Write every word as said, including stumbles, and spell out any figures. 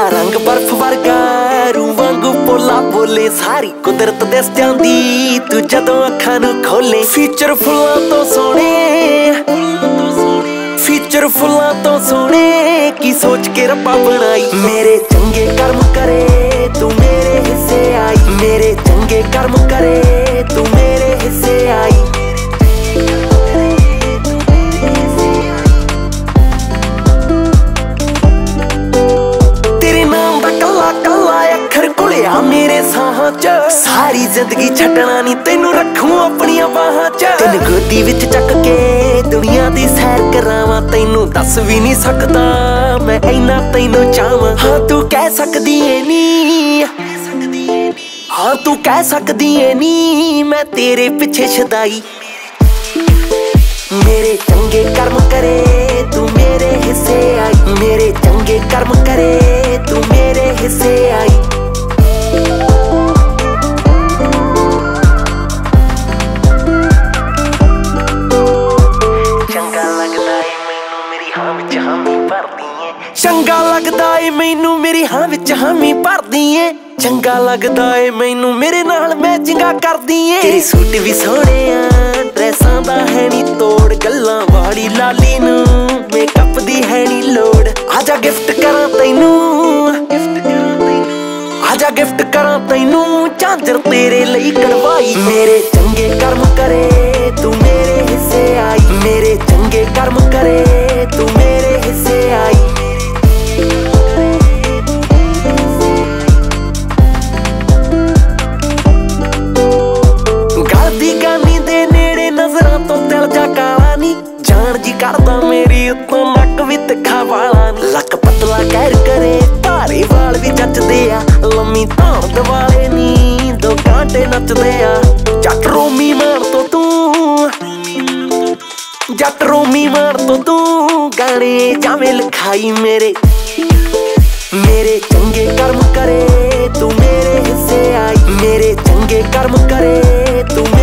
रंग बर्फ वर्गा रू वांगू पोला बोले सारी कुदरत दस जांदी तू जदों अखां नूं खोले। फीचर फुल्लां तो सोहणे फीचर फुल्लां तो सोहणे की सोच के रब्बा बनाई। मेरे चंगे कर्म करे तू मेरे हिस्से आई, मेरे चंगे कर्म करे तू मेरे हिस्से आई। मेरे साहां च सारी जिंदगी छड्डना नी तैनू रखूं अपनियां बाहां च। तैनू गोदी विच चक के दुनिया दी सैर करावां, तैनू दस भी नहीं सकदा मैं इन्ना तैनू चाहां। हाँ तू कह सकदी ऐ नी, हाँ तू कह सकदी ऐ नी मैं तेरे पिछे छदाई। मेरे चंगे कर्म करे तू मेरे हिस्से आई, मेरे चंगे कर्म करे तू मेरे हिस्से आई। चंगा लगदा ए मैनू मेरी हां विच हामी भरदी ए, चंगा लगदा ए मैनू मेरे नाल मैचिंगा करदी ए। तेरे सूट भी सोहणे आ ड्रैसां दा है नी तोड़, गल्लां वाली लाली नू मेकअप दी है नी लोड़। आजा गिफ्ट करां तैनू, आजा गिफ्ट करां तैनू झांजर तेरे लई कढ़वाई। मेरे चंगे कर्म करे तू मेरे हिस्से आई, मेरे चंगे कर्म करे तू मेरे हिस्से आई। गलदी गानी दे नेड़े नजरां तो दिल जा काला नी, जान जी करदा मेरी उत्तों नक भी तिखा वाला नी। लक पतला कैर करे धारे वाल भी जचदे आ, लम्मी धान दवाले नी दो कांटे नचदे आ। जट रोमी मान तो तू, जट रोमी मान तो तू गाने जावे लिखाई। मेरे मेरे चंगे कर्म करे तू मेरे हिस्से आई, मेरे चंगे कर्म करे तू